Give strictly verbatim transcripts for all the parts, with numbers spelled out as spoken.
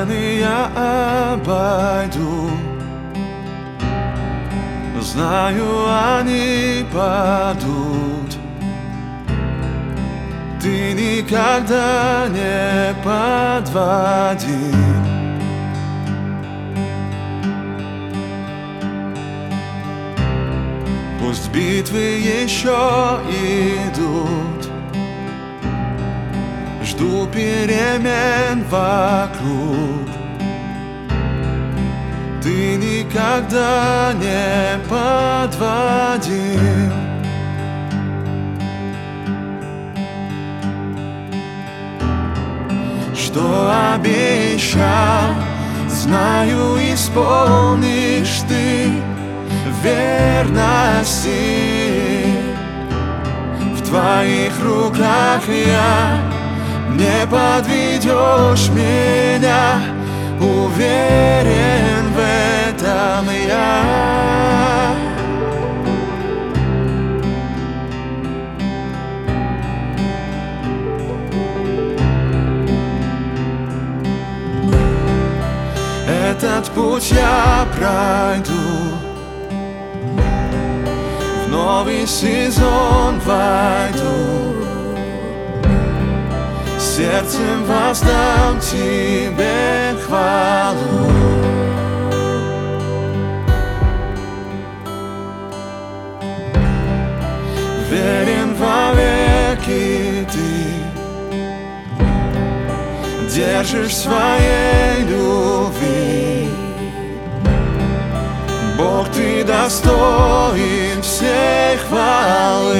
Раны я обойду, знаю, они падут. Ты никогда не подводи. Пусть битвы еще идут, жду перемен вокруг. Ты никогда не подводил. Что обещал, знаю, исполнишь ты. Верности в твоих руках я, не подведешь меня, уверен в этом я. Этот путь я пройду, в новый сезон войду, сердцем воздам тебе хвалу. Верен вовеки ты, держишь своей любви. Бог, ты достоин всей хвалы.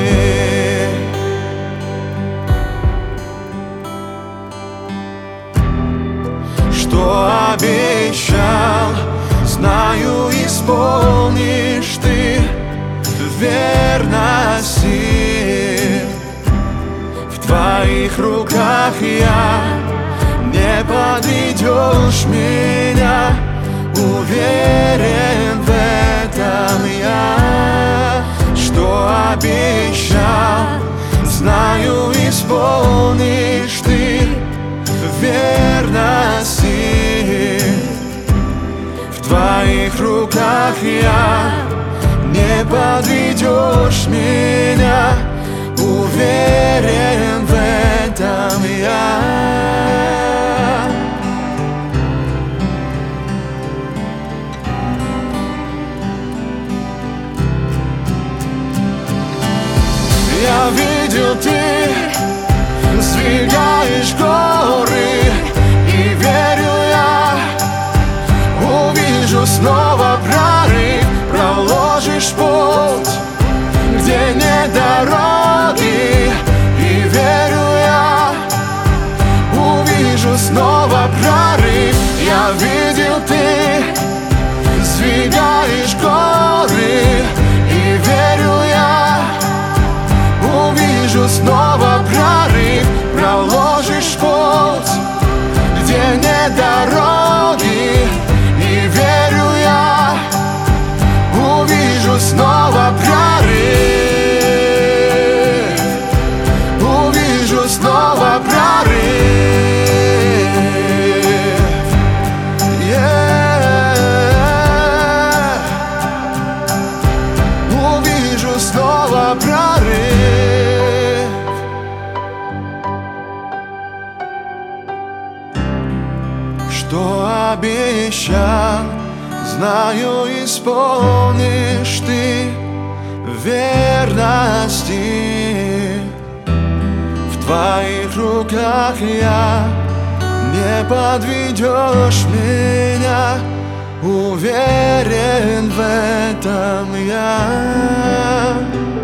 Что обещал, знаю, исполнишь ты. Верности в твоих руках я, не подведешь меня, уверен в этом я. Что обещал, знаю, исполнишь ты. Верности в твоих руках я, не подведешь меня, уверен в этом я. Я видел, ты сдвигаешь горы, и верю я, увижу снова прорыв. Проложишь путь, где нет дороги, и верю я, увижу снова прорыв. Я видел, ты сдвигаешь горы, и верю я, увижу снова прорыв. Проложишь путь, где нет дороги, и верю я, увижу снова прорыв. Увижу снова прорыв. Yeah. Увижу снова прорыв. Что обещал, знаю, исполнишь ты. Верности в твоих руках я, не подведешь меня, уверен в этом я.